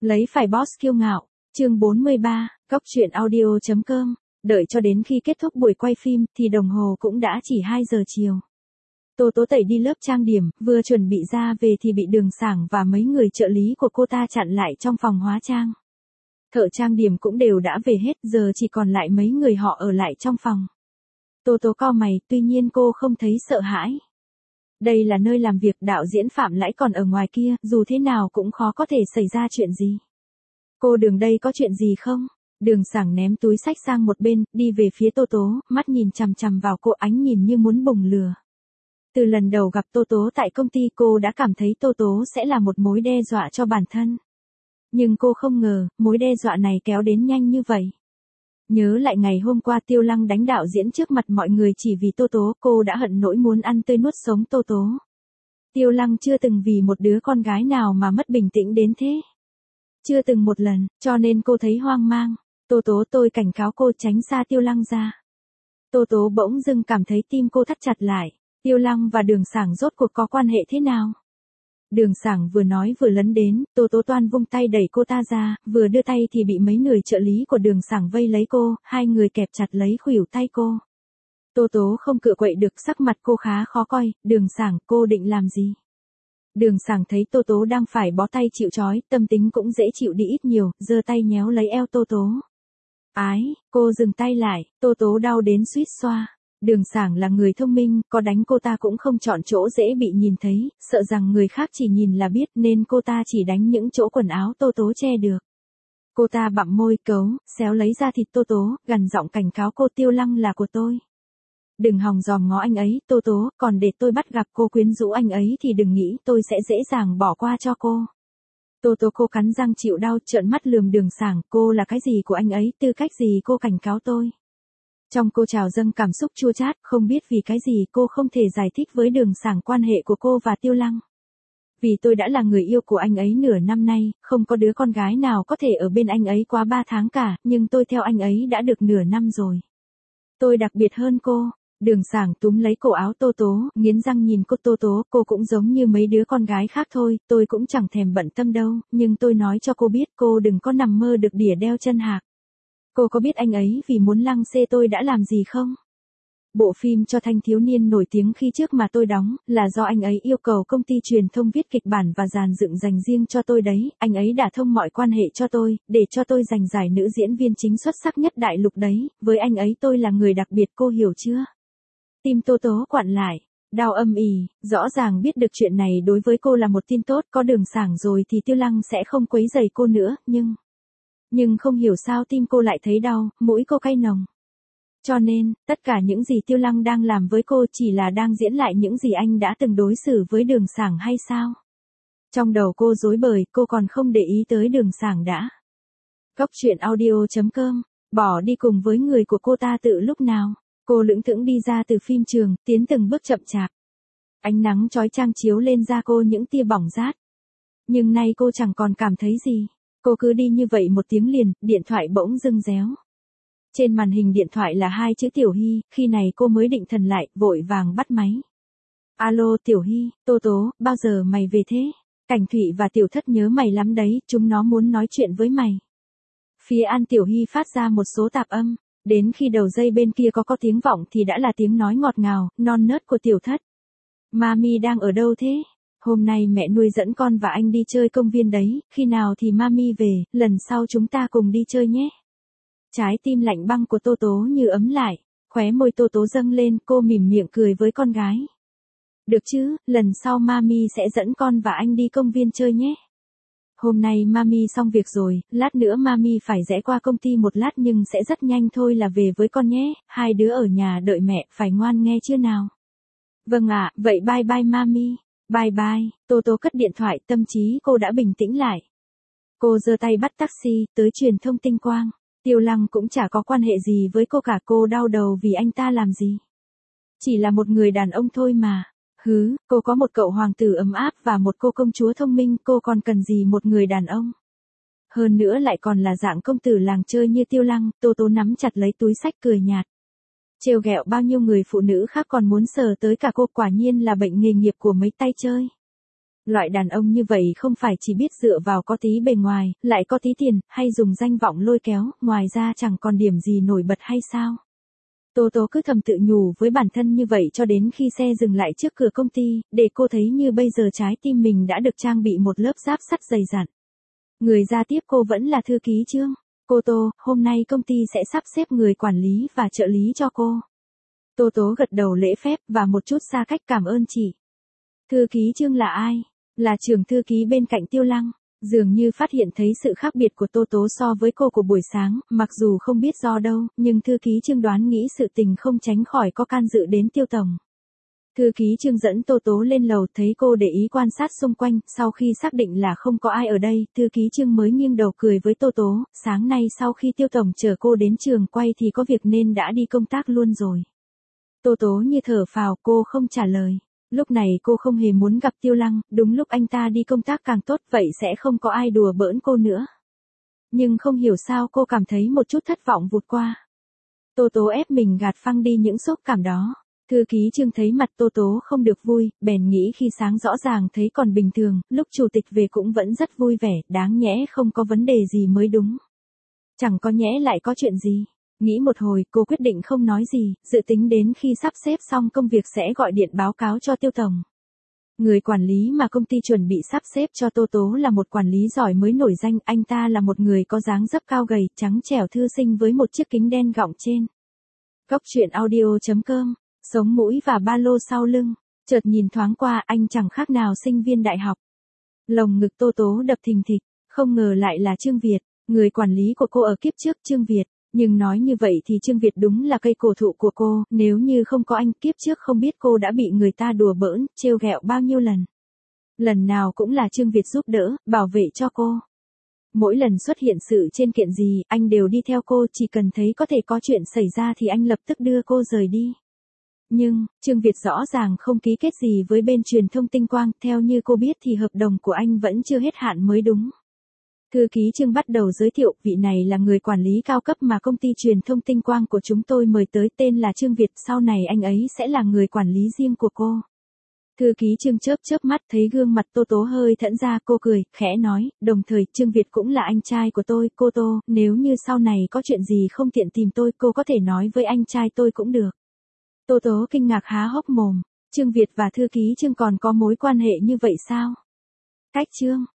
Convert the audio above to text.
Lấy phải boss kiêu ngạo, chương 43, Góc truyện audio.com, đợi cho đến khi kết thúc buổi quay phim thì đồng hồ cũng đã chỉ 2 giờ chiều. Tô Tố tẩy đi lớp trang điểm, vừa chuẩn bị ra về thì bị Đường Sảng và mấy người trợ lý của cô ta chặn lại trong phòng hóa trang. Thợ trang điểm cũng đều đã về hết, giờ chỉ còn lại mấy người họ ở lại trong phòng. Tô Tố cau mày, tuy nhiên cô không thấy sợ hãi. Đây là nơi làm việc, đạo diễn Phạm Lãi còn ở ngoài kia, dù thế nào cũng khó có thể xảy ra chuyện gì. Cô Đường đây có chuyện gì không? Đường Sảng ném túi xách sang một bên, đi về phía Tô Tố, mắt nhìn chằm chằm vào cô, ánh nhìn như muốn bùng lửa. Từ lần đầu gặp Tô Tố tại công ty cô đã cảm thấy Tô Tố sẽ là một mối đe dọa cho bản thân. Nhưng cô không ngờ, mối đe dọa này kéo đến nhanh như vậy. Nhớ lại ngày hôm qua Tiêu Lăng đánh đạo diễn trước mặt mọi người chỉ vì Tô Tố, cô đã hận nỗi muốn ăn tươi nuốt sống Tô Tố. Tiêu Lăng chưa từng vì một đứa con gái nào mà mất bình tĩnh đến thế. Chưa từng một lần, cho nên cô thấy hoang mang. Tô Tố, tôi cảnh cáo cô tránh xa Tiêu Lăng ra. Tô Tố bỗng dưng cảm thấy tim cô thắt chặt lại. Tiêu Lăng và Đường Sảng rốt cuộc có quan hệ thế nào? Đường Sảng vừa nói vừa lấn đến, Tô Tố toan vung tay đẩy cô ta ra, vừa đưa tay thì bị mấy người trợ lý của Đường Sảng vây lấy cô, hai người kẹp chặt lấy khuỷu tay cô. Tô Tố không cựa quậy được, sắc mặt cô khá khó coi. Đường Sảng, cô định làm gì? Đường Sảng thấy Tô Tố đang phải bó tay chịu trói, tâm tính cũng dễ chịu đi ít nhiều, giơ tay nhéo lấy eo Tô Tố. Ái, cô dừng tay lại, Tô Tố đau đến suýt xoa. Đường Sảng là người thông minh, có đánh cô ta cũng không chọn chỗ dễ bị nhìn thấy, sợ rằng người khác chỉ nhìn là biết nên cô ta chỉ đánh những chỗ quần áo Tô Tố che được. Cô ta bặm môi cấu, xéo lấy ra thịt Tô Tố, gằn giọng cảnh cáo cô, Tiêu Lăng là của tôi. Đừng hòng dòm ngó anh ấy, Tô Tố, còn để tôi bắt gặp cô quyến rũ anh ấy thì đừng nghĩ tôi sẽ dễ dàng bỏ qua cho cô. Tô Tố cô cắn răng chịu đau, trợn mắt lườm Đường Sảng, cô là cái gì của anh ấy, tư cách gì cô cảnh cáo tôi. Trong cô trào dâng cảm xúc chua chát, không biết vì cái gì cô không thể giải thích với Đường Sảng quan hệ của cô và Tiêu Lăng. Vì tôi đã là người yêu của anh ấy nửa năm nay, không có đứa con gái nào có thể ở bên anh ấy quá 3 tháng cả, nhưng tôi theo anh ấy đã được nửa năm rồi. Tôi đặc biệt hơn cô. Đường Sảng túm lấy cổ áo Tô Tố, nghiến răng nhìn cô, Tô Tố, cô cũng giống như mấy đứa con gái khác thôi, tôi cũng chẳng thèm bận tâm đâu, nhưng tôi nói cho cô biết cô đừng có nằm mơ được đỉa đeo chân hạc. Cô có biết anh ấy vì muốn lăng xê tôi đã làm gì không? Bộ phim cho thanh thiếu niên nổi tiếng khi trước mà tôi đóng, là do anh ấy yêu cầu công ty truyền thông viết kịch bản và dàn dựng dành riêng cho tôi đấy, anh ấy đã thông mọi quan hệ cho tôi, để cho tôi giành giải nữ diễn viên chính xuất sắc nhất đại lục đấy, với anh ấy tôi là người đặc biệt, cô hiểu chưa? Tim Tô Tố quặn lại, đau âm ỉ, rõ ràng biết được chuyện này đối với cô là một tin tốt, có Đường Sảng rồi thì Tiêu Lăng sẽ không quấy rầy cô nữa, nhưng không hiểu sao tim cô lại thấy đau, mũi cô cay nồng. Cho nên, tất cả những gì Tiêu Lăng đang làm với cô chỉ là đang diễn lại những gì anh đã từng đối xử với Đường Sảng hay sao? Trong đầu cô rối bời, cô còn không để ý tới Đường Sảng đã. Góc truyện audio.com, bỏ đi cùng với người của cô ta từ lúc nào? Cô lững thững đi ra từ phim trường, tiến từng bước chậm chạp. Ánh nắng chói chang chiếu lên da cô những tia bỏng rát. Nhưng nay cô chẳng còn cảm thấy gì. Cô cứ đi như vậy một tiếng liền, điện thoại bỗng dưng réo. Trên màn hình điện thoại là 2 chữ Tiểu Hy, khi này cô mới định thần lại, vội vàng bắt máy. Alo Tiểu Hy, Tô Tố, bao giờ mày về thế? Cảnh Thụy và Tiểu Thất nhớ mày lắm đấy, chúng nó muốn nói chuyện với mày. Phía An Tiểu Hy phát ra một số tạp âm, đến khi đầu dây bên kia có tiếng vọng thì đã là tiếng nói ngọt ngào, non nớt của Tiểu Thất. Mami đang ở đâu thế? Hôm nay mẹ nuôi dẫn con và anh đi chơi công viên đấy, khi nào thì mami về, lần sau chúng ta cùng đi chơi nhé. Trái tim lạnh băng của Tô Tố như ấm lại, khóe môi Tô Tố dâng lên, cô mỉm miệng cười với con gái. Được chứ, lần sau mami sẽ dẫn con và anh đi công viên chơi nhé. Hôm nay mami xong việc rồi, lát nữa mami phải rẽ qua công ty một lát nhưng sẽ rất nhanh thôi là về với con nhé, hai đứa ở nhà đợi mẹ, phải ngoan nghe chưa nào. Vâng ạ, vậy bye bye mami. Bye bye, Tô Tố cất điện thoại, tâm trí cô đã bình tĩnh lại. Cô giơ tay bắt taxi, tới truyền thông Tinh Quang. Tiêu Lăng cũng chả có quan hệ gì với cô cả, cô đau đầu vì anh ta làm gì. Chỉ là một người đàn ông thôi mà. Cô có một cậu hoàng tử ấm áp và một cô công chúa thông minh, cô còn cần gì một người đàn ông. Hơn nữa lại còn là dạng công tử làng chơi như Tiêu Lăng, Tô Tố nắm chặt lấy túi xách cười nhạt. Trêu ghẹo bao nhiêu người phụ nữ khác còn muốn sờ tới cả cô, quả nhiên là bệnh nghề nghiệp của mấy tay chơi. Loại đàn ông như vậy không phải chỉ biết dựa vào có tí bề ngoài, lại có tí tiền, hay dùng danh vọng lôi kéo, ngoài ra chẳng còn điểm gì nổi bật hay sao? Tô Tố cứ thầm tự nhủ với bản thân như vậy cho đến khi xe dừng lại trước cửa công ty, để cô thấy như bây giờ trái tim mình đã được trang bị một lớp giáp sắt dày dặn. Người ra tiếp cô vẫn là thư ký Trương. Cô Tô, hôm nay công ty sẽ sắp xếp người quản lý và trợ lý cho cô. Tô Tố gật đầu lễ phép và một chút xa cách cảm ơn chị. Thư ký Trương là ai? Là trưởng thư ký bên cạnh Tiêu Lăng. Dường như phát hiện thấy sự khác biệt của Tô Tố so với cô của buổi sáng, mặc dù không biết do đâu, nhưng thư ký Trương đoán nghĩ sự tình không tránh khỏi có can dự đến Tiêu tổng. Thư ký Trương dẫn Tô Tố lên lầu, thấy cô để ý quan sát xung quanh, sau khi xác định là không có ai ở đây, thư ký Trương mới nghiêng đầu cười với Tô Tố, sáng nay sau khi Tiêu tổng chở cô đến trường quay thì có việc nên đã đi công tác luôn rồi. Tô Tố như thở phào, cô không trả lời. Lúc này cô không hề muốn gặp Tiêu Lăng, đúng lúc anh ta đi công tác càng tốt, vậy sẽ không có ai đùa bỡn cô nữa. Nhưng không hiểu sao cô cảm thấy một chút thất vọng vụt qua. Tô Tố ép mình gạt phăng đi những xúc cảm đó. Thư ký Trương thấy mặt Tô Tố không được vui, bèn nghĩ khi sáng rõ ràng thấy còn bình thường, lúc chủ tịch về cũng vẫn rất vui vẻ, đáng nhẽ không có vấn đề gì mới đúng. Chẳng có nhẽ lại có chuyện gì. Nghĩ một hồi, cô quyết định không nói gì, dự tính đến khi sắp xếp xong công việc sẽ gọi điện báo cáo cho Tiêu tổng. Người quản lý mà công ty chuẩn bị sắp xếp cho Tô Tố là một quản lý giỏi mới nổi danh, anh ta là một người có dáng dấp cao gầy, trắng trẻo thư sinh với một chiếc kính đen gọng trên. Góc truyện audio.com, sống mũi và ba lô sau lưng, chợt nhìn thoáng qua anh chẳng khác nào sinh viên đại học. Lồng ngực Tô Tố đập thình thịch, không ngờ lại là Trương Việt, người quản lý của cô ở kiếp trước. Trương Việt. Nhưng nói như vậy thì Trương Việt đúng là cây cổ thụ của cô, nếu như không có anh kiếp trước không biết cô đã bị người ta đùa bỡn, trêu ghẹo bao nhiêu lần. Lần nào cũng là Trương Việt giúp đỡ, bảo vệ cho cô. Mỗi lần xuất hiện sự trên kiện gì, anh đều đi theo cô, chỉ cần thấy có thể có chuyện xảy ra thì anh lập tức đưa cô rời đi. Nhưng, Trương Việt rõ ràng không ký kết gì với bên truyền thông Tinh Quang, theo như cô biết thì hợp đồng của anh vẫn chưa hết hạn mới đúng. Thư ký Trương bắt đầu giới thiệu, vị này là người quản lý cao cấp mà công ty truyền thông Tinh Quang của chúng tôi mời tới, tên là Trương Việt, sau này anh ấy sẽ là người quản lý riêng của cô. Thư ký Trương chớp chớp mắt, thấy gương mặt Tô Tố hơi thẫn ra, cô cười, khẽ nói, đồng thời Trương Việt cũng là anh trai của tôi, cô Tô, nếu như sau này có chuyện gì không tiện tìm tôi, cô có thể nói với anh trai tôi cũng được. Tô Tố kinh ngạc há hốc mồm, Trương Việt và thư ký Trương còn có mối quan hệ như vậy sao? Cách Trương